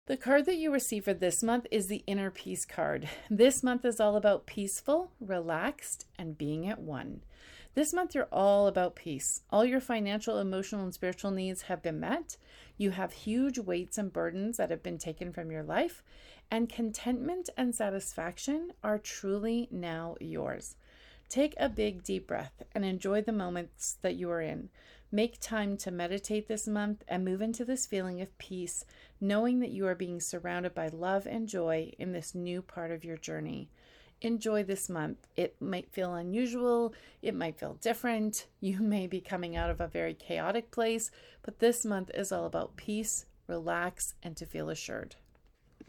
The card that you receive for this month is the Inner Peace card. This month is all about peaceful, relaxed, and being at one. This month, you're all about peace. All your financial, emotional, and spiritual needs have been met. You have huge weights and burdens that have been taken from your life, and contentment and satisfaction are truly now yours. Take a big deep breath and enjoy the moments that you are in. Make time to meditate this month and move into this feeling of peace, knowing that you are being surrounded by love and joy in this new part of your journey. Enjoy this month. It might feel unusual. It might feel different. You may be coming out of a very chaotic place, but this month is all about peace, relax, and to feel assured.